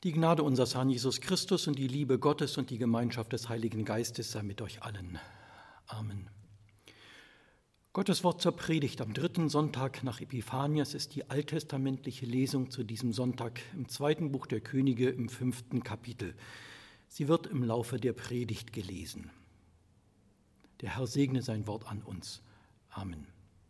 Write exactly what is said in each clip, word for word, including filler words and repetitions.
Die Gnade unseres Herrn Jesus Christus und die Liebe Gottes und die Gemeinschaft des Heiligen Geistes sei mit euch allen. Amen. Gottes Wort zur Predigt am dritten Sonntag nach Epiphanias ist die alttestamentliche Lesung zu diesem Sonntag im zweiten Buch der Könige im fünften Kapitel. Sie wird im Laufe der Predigt gelesen. Der Herr segne sein Wort an uns. Amen.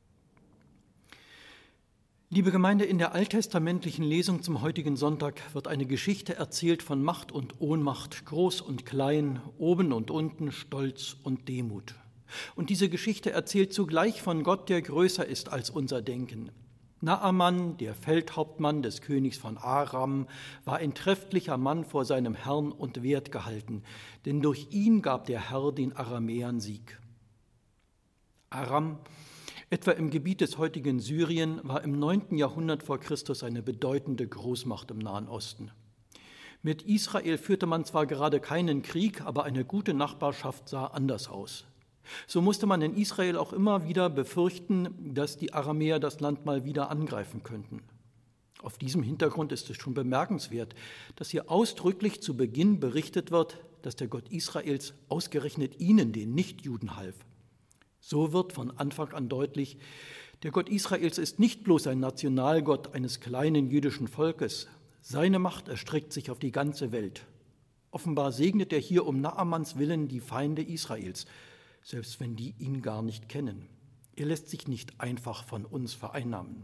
Liebe Gemeinde, in der alttestamentlichen Lesung zum heutigen Sonntag wird eine Geschichte erzählt von Macht und Ohnmacht, Groß und Klein, oben und unten, Stolz und Demut. Und diese Geschichte erzählt zugleich von Gott, der größer ist als unser Denken. Naaman, der Feldhauptmann des Königs von Aram, war ein trefflicher Mann vor seinem Herrn und wert gehalten, denn durch ihn gab der Herr den Aramäern Sieg. Aram, etwa im Gebiet des heutigen Syrien, war im neunten Jahrhundert vor Christus eine bedeutende Großmacht im Nahen Osten. Mit Israel führte man zwar gerade keinen Krieg, aber eine gute Nachbarschaft sah anders aus. So musste man in Israel auch immer wieder befürchten, dass die Aramäer das Land mal wieder angreifen könnten. Auf diesem Hintergrund ist es schon bemerkenswert, dass hier ausdrücklich zu Beginn berichtet wird, dass der Gott Israels ausgerechnet ihnen, den Nichtjuden, half. So wird von Anfang an deutlich, der Gott Israels ist nicht bloß ein Nationalgott eines kleinen jüdischen Volkes. Seine Macht erstreckt sich auf die ganze Welt. Offenbar segnet er hier um Naamans Willen die Feinde Israels, selbst wenn die ihn gar nicht kennen. Er lässt sich nicht einfach von uns vereinnahmen.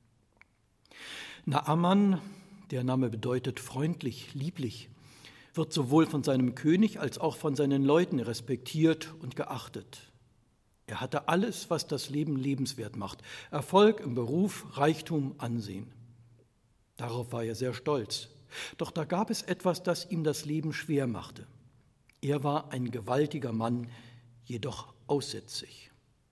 Naaman, der Name bedeutet freundlich, lieblich, wird sowohl von seinem König als auch von seinen Leuten respektiert und geachtet. Er hatte alles, was das Leben lebenswert macht: Erfolg im Beruf, Reichtum, Ansehen. Darauf war er sehr stolz. Doch da gab es etwas, das ihm das Leben schwer machte. Er war ein gewaltiger Mann, jedoch aussätzig.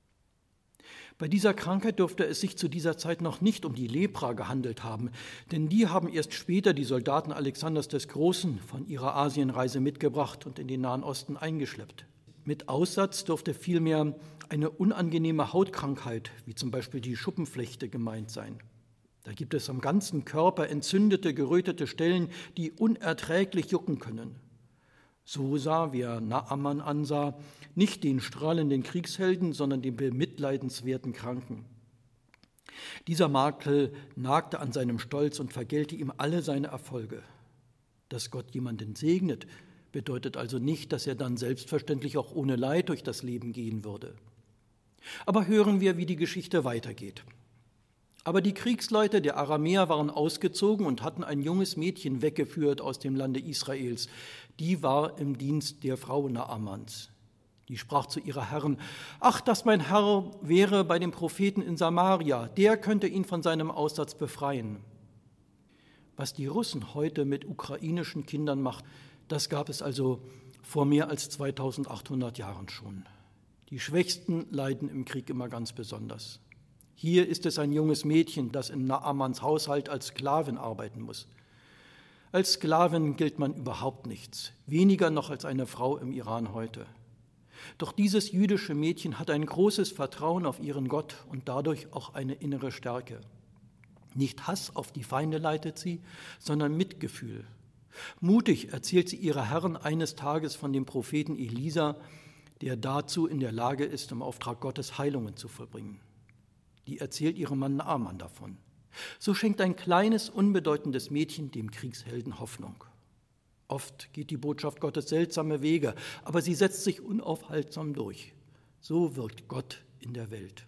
Bei dieser Krankheit dürfte es sich zu dieser Zeit noch nicht um die Lepra gehandelt haben, denn die haben erst später die Soldaten Alexanders des Großen von ihrer Asienreise mitgebracht und in den Nahen Osten eingeschleppt. Mit Aussatz dürfte vielmehr eine unangenehme Hautkrankheit, wie zum Beispiel die Schuppenflechte, gemeint sein. Da gibt es am ganzen Körper entzündete, gerötete Stellen, die unerträglich jucken können. So sah, wer Naaman ansah, nicht den strahlenden Kriegshelden, sondern den bemitleidenswerten Kranken. Dieser Makel nagte an seinem Stolz und vergällte ihm alle seine Erfolge. Dass Gott jemanden segnet, bedeutet also nicht, dass er dann selbstverständlich auch ohne Leid durch das Leben gehen würde. Aber hören wir, wie die Geschichte weitergeht. Aber die Kriegsleute der Aramäer waren ausgezogen und hatten ein junges Mädchen weggeführt aus dem Lande Israels. Die war im Dienst der Frau Naamans. Die sprach zu ihrer Herrin: »Ach, dass mein Herr wäre bei dem Propheten in Samaria, der könnte ihn von seinem Aussatz befreien.« Was die Russen heute mit ukrainischen Kindern macht, das gab es also vor mehr als zweitausendachthundert Jahren schon. Die Schwächsten leiden im Krieg immer ganz besonders. Hier ist es ein junges Mädchen, das in Naamans Haushalt als Sklavin arbeiten muss. Als Sklavin gilt man überhaupt nichts, weniger noch als eine Frau im Iran heute. Doch dieses jüdische Mädchen hat ein großes Vertrauen auf ihren Gott und dadurch auch eine innere Stärke. Nicht Hass auf die Feinde leitet sie, sondern Mitgefühl. Mutig erzählt sie ihrer Herrin eines Tages von dem Propheten Elisa, der dazu in der Lage ist, im Auftrag Gottes Heilungen zu vollbringen. Die erzählt ihrem Mann Naaman davon. So schenkt ein kleines, unbedeutendes Mädchen dem Kriegshelden Hoffnung. Oft geht die Botschaft Gottes seltsame Wege, aber sie setzt sich unaufhaltsam durch. So wirkt Gott in der Welt.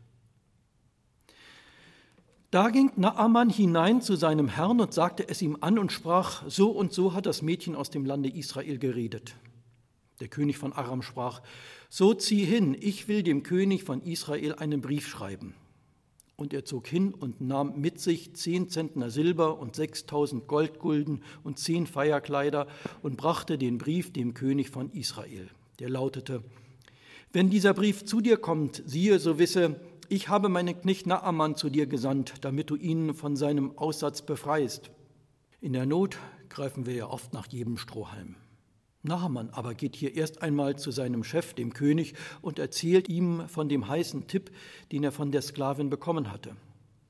Da ging Naaman hinein zu seinem Herrn und sagte es ihm an und sprach: So und so hat das Mädchen aus dem Lande Israel geredet. Der König von Aram sprach: So zieh hin, ich will dem König von Israel einen Brief schreiben. Und er zog hin und nahm mit sich zehn Zentner Silber und sechstausend Goldgulden und zehn Feierkleider und brachte den Brief dem König von Israel. Der lautete: Wenn dieser Brief zu dir kommt, siehe, so wisse, ich habe meinen Knecht Naaman zu dir gesandt, damit du ihn von seinem Aussatz befreist. In der Not greifen wir ja oft nach jedem Strohhalm. Naaman aber geht hier erst einmal zu seinem Chef, dem König, und erzählt ihm von dem heißen Tipp, den er von der Sklavin bekommen hatte.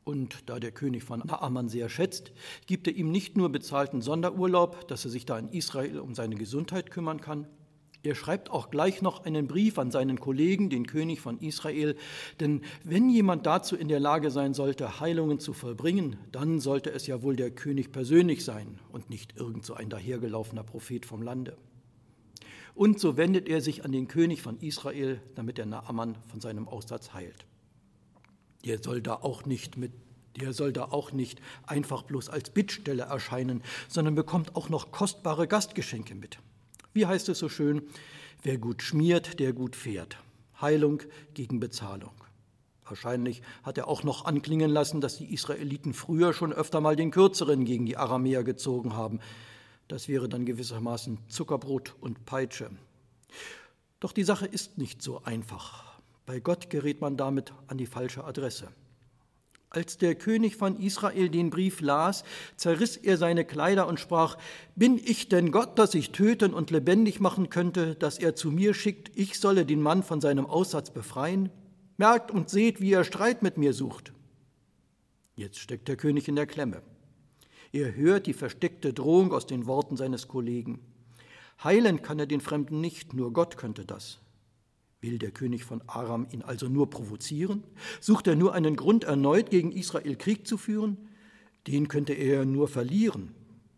Und da der König von Naaman sehr schätzt, gibt er ihm nicht nur bezahlten Sonderurlaub, dass er sich da in Israel um seine Gesundheit kümmern kann. Er schreibt auch gleich noch einen Brief an seinen Kollegen, den König von Israel, denn wenn jemand dazu in der Lage sein sollte, Heilungen zu vollbringen, dann sollte es ja wohl der König persönlich sein und nicht irgend so ein dahergelaufener Prophet vom Lande. Und so wendet er sich an den König von Israel, damit er Naaman von seinem Aussatz heilt. Der soll da auch nicht mit, der soll da auch nicht einfach bloß als Bittstelle erscheinen, sondern bekommt auch noch kostbare Gastgeschenke mit. Wie heißt es so schön? Wer gut schmiert, der gut fährt. Heilung gegen Bezahlung. Wahrscheinlich hat er auch noch anklingen lassen, dass die Israeliten früher schon öfter mal den Kürzeren gegen die Aramäer gezogen haben. Das wäre dann gewissermaßen Zuckerbrot und Peitsche. Doch die Sache ist nicht so einfach. Bei Gott gerät man damit an die falsche Adresse. Als der König von Israel den Brief las, zerriss er seine Kleider und sprach: Bin ich denn Gott, dass ich töten und lebendig machen könnte, dass er zu mir schickt, ich solle den Mann von seinem Aussatz befreien? Merkt und seht, wie er Streit mit mir sucht. Jetzt steckt der König in der Klemme. Er hört die versteckte Drohung aus den Worten seines Kollegen. Heilen kann er den Fremden nicht, nur Gott könnte das. Will der König von Aram ihn also nur provozieren? Sucht er nur einen Grund, erneut gegen Israel Krieg zu führen? Den könnte er nur verlieren.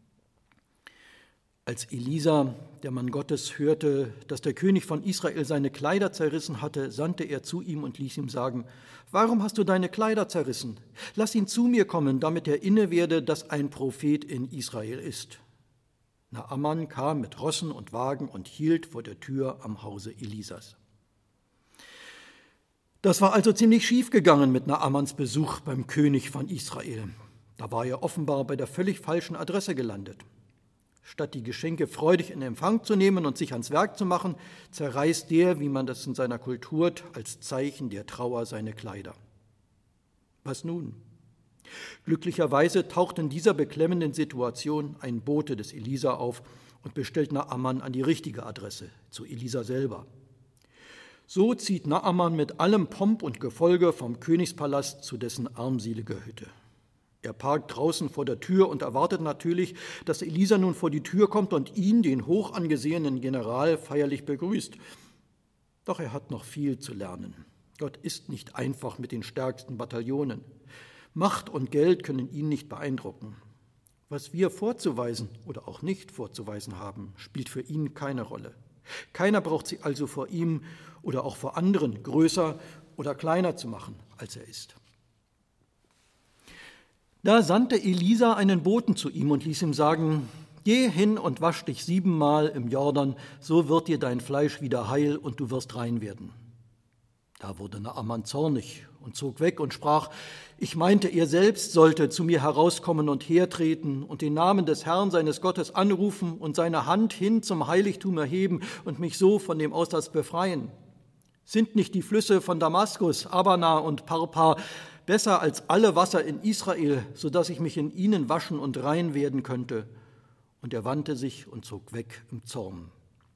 Als Elisa, der Mann Gottes, hörte, dass der König von Israel seine Kleider zerrissen hatte, sandte er zu ihm und ließ ihm sagen: Warum hast du deine Kleider zerrissen? Lass ihn zu mir kommen, damit er inne werde, dass ein Prophet in Israel ist. Naaman kam mit Rossen und Wagen und hielt vor der Tür am Hause Elisas. Das war also ziemlich schief gegangen mit Naamans Besuch beim König von Israel. Da war er offenbar bei der völlig falschen Adresse gelandet. Statt die Geschenke freudig in Empfang zu nehmen und sich ans Werk zu machen, zerreißt der, wie man das in seiner Kultur tut, als Zeichen der Trauer seine Kleider. Was nun? Glücklicherweise taucht in dieser beklemmenden Situation ein Bote des Elisa auf und bestellt Naaman an die richtige Adresse, zu Elisa selber. So zieht Naaman mit allem Pomp und Gefolge vom Königspalast zu dessen armselige Hütte. Er parkt draußen vor der Tür und erwartet natürlich, dass Elisa nun vor die Tür kommt und ihn, den hoch angesehenen General, feierlich begrüßt. Doch er hat noch viel zu lernen. Gott ist nicht einfach mit den stärksten Bataillonen. Macht und Geld können ihn nicht beeindrucken. Was wir vorzuweisen oder auch nicht vorzuweisen haben, spielt für ihn keine Rolle. Keiner braucht sie also vor ihm oder auch vor anderen größer oder kleiner zu machen, als er ist. Da sandte Elisa einen Boten zu ihm und ließ ihm sagen: Geh hin und wasch dich siebenmal im Jordan, so wird dir dein Fleisch wieder heil und du wirst rein werden. Da wurde Naaman zornig und zog weg und sprach: Ich meinte, er selbst sollte zu mir herauskommen und hertreten und den Namen des Herrn seines Gottes anrufen und seine Hand hin zum Heiligtum erheben und mich so von dem Aussatz befreien. Sind nicht die Flüsse von Damaskus, Abana und Parpa besser als alle Wasser in Israel, sodass ich mich in ihnen waschen und rein werden könnte? Und er wandte sich und zog weg im Zorn.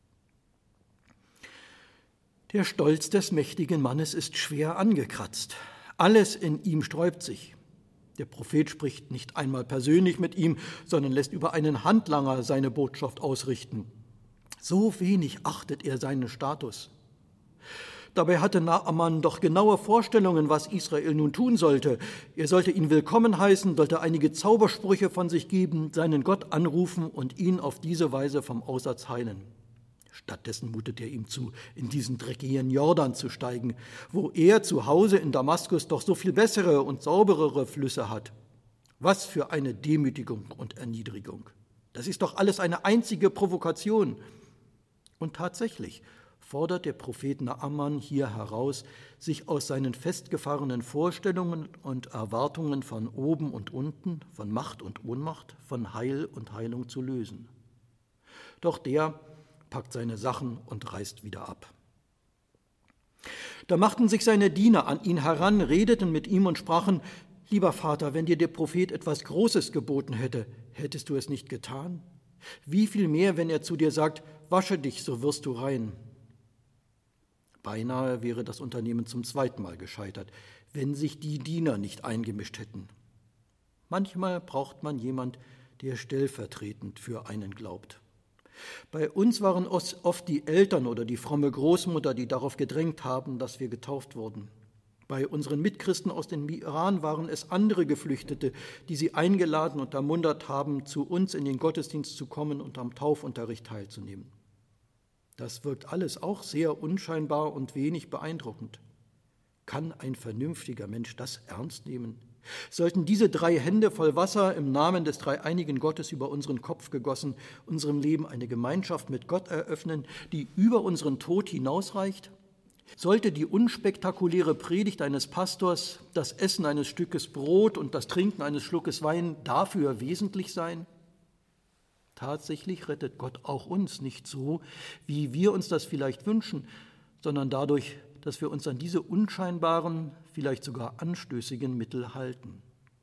Der Stolz des mächtigen Mannes ist schwer angekratzt. Alles in ihm sträubt sich. Der Prophet spricht nicht einmal persönlich mit ihm, sondern lässt über einen Handlanger seine Botschaft ausrichten. So wenig achtet er seinen Status. Dabei hatte Naaman doch genaue Vorstellungen, was Israel nun tun sollte. Er sollte ihn willkommen heißen, sollte einige Zaubersprüche von sich geben, seinen Gott anrufen und ihn auf diese Weise vom Aussatz heilen. Stattdessen mutet er ihm zu, in diesen dreckigen Jordan zu steigen, wo er zu Hause in Damaskus doch so viel bessere und sauberere Flüsse hat. Was für eine Demütigung und Erniedrigung. Das ist doch alles eine einzige Provokation. Und tatsächlich fordert der Prophet Naaman hier heraus, sich aus seinen festgefahrenen Vorstellungen und Erwartungen von oben und unten, von Macht und Ohnmacht, von Heil und Heilung zu lösen. Doch der packt seine Sachen und reist wieder ab. Da machten sich seine Diener an ihn heran, redeten mit ihm und sprachen: Lieber Vater, wenn dir der Prophet etwas Großes geboten hätte, hättest du es nicht getan? Wie viel mehr, wenn er zu dir sagt: Wasche dich, so wirst du rein. Beinahe wäre das Unternehmen zum zweiten Mal gescheitert, wenn sich die Diener nicht eingemischt hätten. Manchmal braucht man jemand, der stellvertretend für einen glaubt. Bei uns waren oft die Eltern oder die fromme Großmutter, die darauf gedrängt haben, dass wir getauft wurden. Bei unseren Mitchristen aus dem Iran waren es andere Geflüchtete, die sie eingeladen und ermuntert haben, zu uns in den Gottesdienst zu kommen und am Taufunterricht teilzunehmen. Das wirkt alles auch sehr unscheinbar und wenig beeindruckend. Kann ein vernünftiger Mensch das ernst nehmen? Sollten diese drei Hände voll Wasser im Namen des dreieinigen Gottes über unseren Kopf gegossen, unserem Leben eine Gemeinschaft mit Gott eröffnen, die über unseren Tod hinausreicht? Sollte die unspektakuläre Predigt eines Pastors, das Essen eines Stückes Brot und das Trinken eines Schluckes Wein dafür wesentlich sein? Tatsächlich rettet Gott auch uns nicht so, wie wir uns das vielleicht wünschen, sondern dadurch, dass wir uns an diese unscheinbaren, vielleicht sogar anstößigen Mittel halten.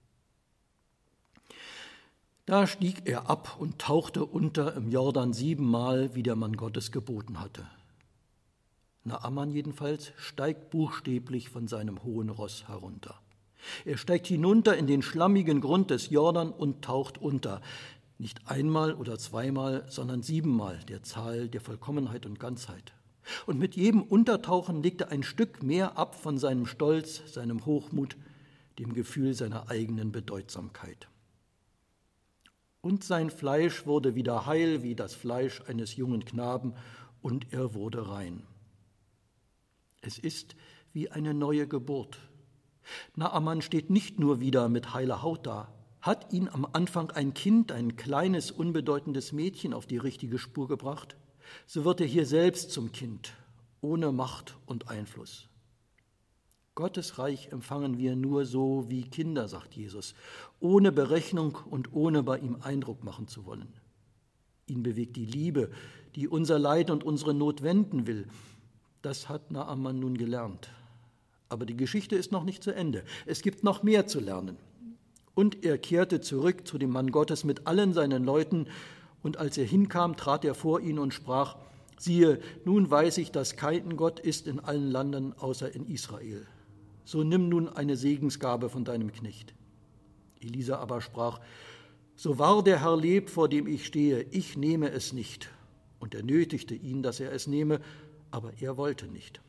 Da stieg er ab und tauchte unter im Jordan siebenmal, wie der Mann Gottes geboten hatte. Naaman jedenfalls steigt buchstäblich von seinem hohen Ross herunter. Er steigt hinunter in den schlammigen Grund des Jordan und taucht unter. Nicht einmal oder zweimal, sondern siebenmal, der Zahl der Vollkommenheit und Ganzheit. Und mit jedem Untertauchen legt er ein Stück mehr ab von seinem Stolz, seinem Hochmut, dem Gefühl seiner eigenen Bedeutsamkeit. Und sein Fleisch wurde wieder heil wie das Fleisch eines jungen Knaben, und er wurde rein. Es ist wie eine neue Geburt. Naaman steht nicht nur wieder mit heiler Haut da. Hat ihn am Anfang ein Kind, ein kleines, unbedeutendes Mädchen auf die richtige Spur gebracht, so wird er hier selbst zum Kind, ohne Macht und Einfluss. Gottes Reich empfangen wir nur so wie Kinder, sagt Jesus, ohne Berechnung und ohne bei ihm Eindruck machen zu wollen. Ihn bewegt die Liebe, die unser Leid und unsere Not wenden will. Das hat Naaman nun gelernt. Aber die Geschichte ist noch nicht zu Ende. Es gibt noch mehr zu lernen. Und er kehrte zurück zu dem Mann Gottes mit allen seinen Leuten, und als er hinkam, trat er vor ihn und sprach: Siehe, nun weiß ich, dass kein Gott ist in allen Landen außer in Israel. So nimm nun eine Segensgabe von deinem Knecht. Elisa aber sprach: So wahr der Herr lebt, vor dem ich stehe, ich nehme es nicht. Und er nötigte ihn, dass er es nehme, aber er wollte nicht.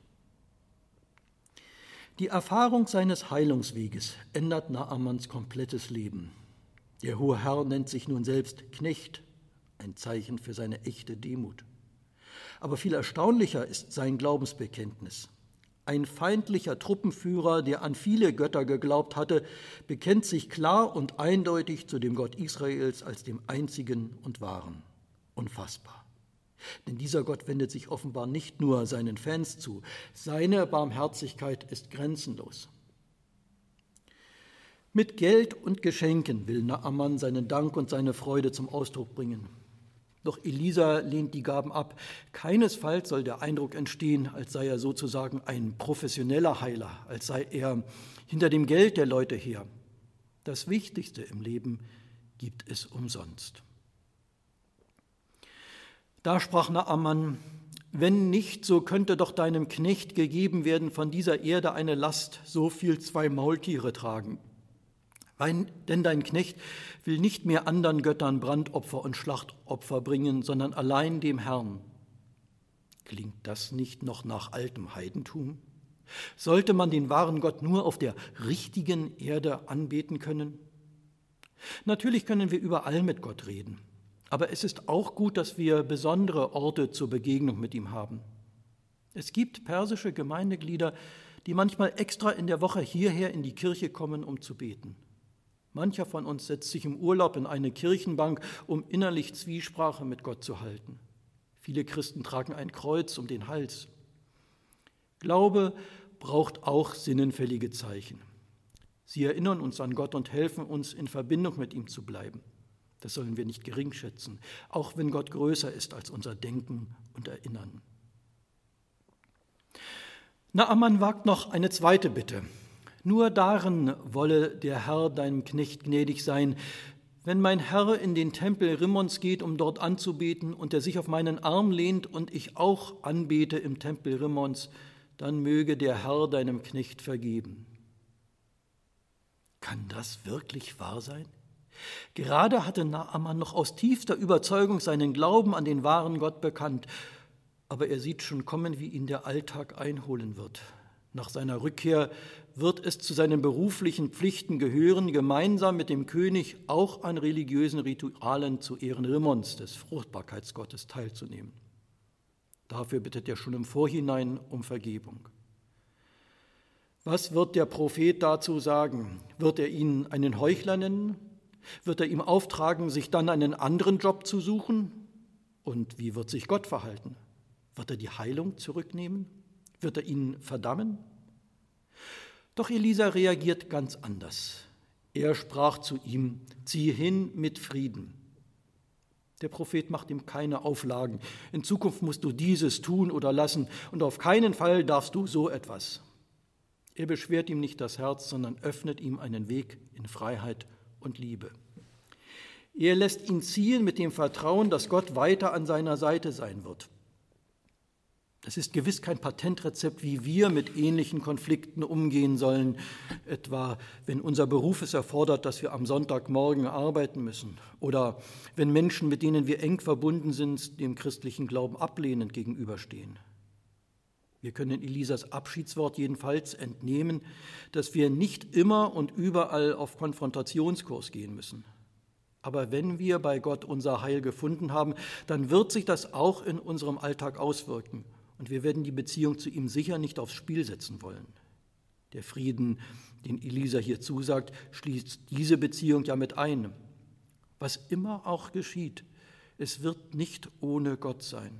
Die Erfahrung seines Heilungsweges ändert Naamans komplettes Leben. Der hohe Herr nennt sich nun selbst Knecht, ein Zeichen für seine echte Demut. Aber viel erstaunlicher ist sein Glaubensbekenntnis. Ein feindlicher Truppenführer, der an viele Götter geglaubt hatte, bekennt sich klar und eindeutig zu dem Gott Israels als dem einzigen und wahren. Unfassbar. Denn dieser Gott wendet sich offenbar nicht nur seinen Fans zu. Seine Barmherzigkeit ist grenzenlos. Mit Geld und Geschenken will Naaman seinen Dank und seine Freude zum Ausdruck bringen. Doch Elisa lehnt die Gaben ab. Keinesfalls soll der Eindruck entstehen, als sei er sozusagen ein professioneller Heiler, als sei er hinter dem Geld der Leute her. Das Wichtigste im Leben gibt es umsonst. Da sprach Naaman: Wenn nicht, so könnte doch deinem Knecht gegeben werden von dieser Erde eine Last, so viel zwei Maultiere tragen. Weil, denn dein Knecht will nicht mehr anderen Göttern Brandopfer und Schlachtopfer bringen, sondern allein dem Herrn. Klingt das nicht noch nach altem Heidentum? Sollte man den wahren Gott nur auf der richtigen Erde anbeten können? Natürlich können wir überall mit Gott reden. Aber es ist auch gut, dass wir besondere Orte zur Begegnung mit ihm haben. Es gibt persische Gemeindeglieder, die manchmal extra in der Woche hierher in die Kirche kommen, um zu beten. Mancher von uns setzt sich im Urlaub in eine Kirchenbank, um innerlich Zwiesprache mit Gott zu halten. Viele Christen tragen ein Kreuz um den Hals. Glaube braucht auch sinnenfällige Zeichen. Sie erinnern uns an Gott und helfen uns, in Verbindung mit ihm zu bleiben. Das sollen wir nicht geringschätzen, auch wenn Gott größer ist als unser Denken und Erinnern. Naaman wagt noch eine zweite Bitte. Nur darin wolle der Herr deinem Knecht gnädig sein, wenn mein Herr in den Tempel Rimmons geht, um dort anzubeten, und er sich auf meinen Arm lehnt und ich auch anbete im Tempel Rimmons, dann möge der Herr deinem Knecht vergeben. Kann das wirklich wahr sein? Gerade hatte Naaman noch aus tiefster Überzeugung seinen Glauben an den wahren Gott bekannt, aber er sieht schon kommen, wie ihn der Alltag einholen wird. Nach seiner Rückkehr wird es zu seinen beruflichen Pflichten gehören, gemeinsam mit dem König auch an religiösen Ritualen zu Ehren Rimmons, des Fruchtbarkeitsgottes, teilzunehmen. Dafür bittet er schon im Vorhinein um Vergebung. Was wird der Prophet dazu sagen? Wird er ihn einen Heuchler nennen? Wird er ihm auftragen, sich dann einen anderen Job zu suchen? Und wie wird sich Gott verhalten? Wird er die Heilung zurücknehmen? Wird er ihn verdammen? Doch Elisa reagiert ganz anders. Er sprach zu ihm: Zieh hin mit Frieden. Der Prophet macht ihm keine Auflagen. In Zukunft musst du dieses tun oder lassen und auf keinen Fall darfst du so etwas. Er beschwert ihm nicht das Herz, sondern öffnet ihm einen Weg in Freiheit und Liebe. Er lässt ihn ziehen mit dem Vertrauen, dass Gott weiter an seiner Seite sein wird. Das ist gewiss kein Patentrezept, wie wir mit ähnlichen Konflikten umgehen sollen, etwa wenn unser Beruf es erfordert, dass wir am Sonntagmorgen arbeiten müssen oder wenn Menschen, mit denen wir eng verbunden sind, dem christlichen Glauben ablehnend gegenüberstehen. Wir können Elisas Abschiedswort jedenfalls entnehmen, dass wir nicht immer und überall auf Konfrontationskurs gehen müssen. Aber wenn wir bei Gott unser Heil gefunden haben, dann wird sich das auch in unserem Alltag auswirken. Und wir werden die Beziehung zu ihm sicher nicht aufs Spiel setzen wollen. Der Frieden, den Elisa hier zusagt, schließt diese Beziehung ja mit ein. Was immer auch geschieht, es wird nicht ohne Gott sein.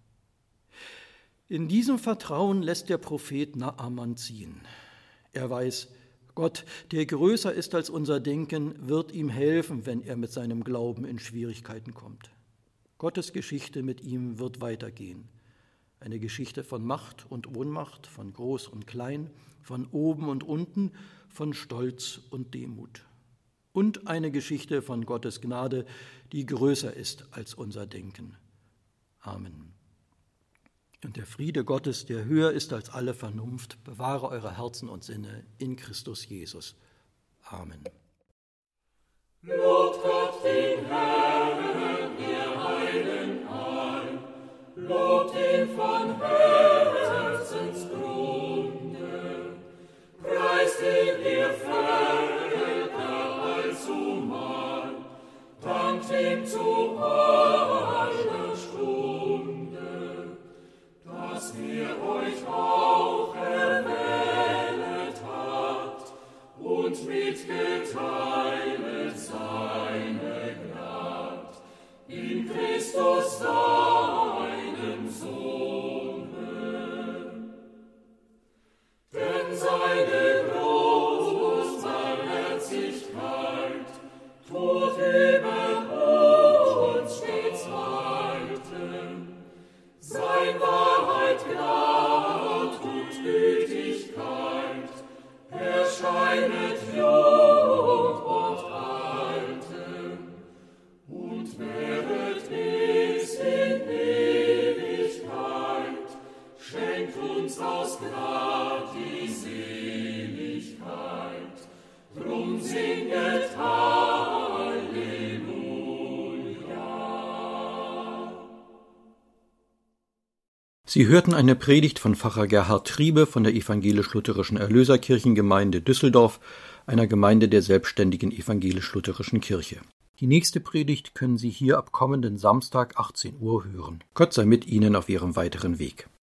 In diesem Vertrauen lässt der Prophet Naaman ziehen. Er weiß, Gott, der größer ist als unser Denken, wird ihm helfen, wenn er mit seinem Glauben in Schwierigkeiten kommt. Gottes Geschichte mit ihm wird weitergehen. Eine Geschichte von Macht und Ohnmacht, von Groß und Klein, von oben und unten, von Stolz und Demut. Und eine Geschichte von Gottes Gnade, die größer ist als unser Denken. Amen. Und der Friede Gottes, der höher ist als alle Vernunft, bewahre eure Herzen und Sinne in Christus Jesus. Amen. Lobt Gott den Herrn, ihr Heiligen ein, lobt ihn von Herzensgrunde, preist ihn, ihr Völker, allzumal, dankt ihm zu einer Stunde, dass er euch auch erwählet hat und mitgeteilet seine Gnad in Christus seinem Sohne. Denn seine große Barmherzigkeit tut über uns stets walten, sein Wahrheit, Gnad und Gütigkeit erscheinet jung und alten und währet bis in Ewigkeit, schenkt uns aus Gnad die Seligkeit, drum singet Halleluja. Sie hörten eine Predigt von Pfarrer Gerhard Triebe von der evangelisch-lutherischen Erlöserkirchengemeinde Düsseldorf, einer Gemeinde der selbstständigen evangelisch-lutherischen Kirche. Die nächste Predigt können Sie hier ab kommenden Samstag achtzehn Uhr hören. Gott sei mit Ihnen auf Ihrem weiteren Weg.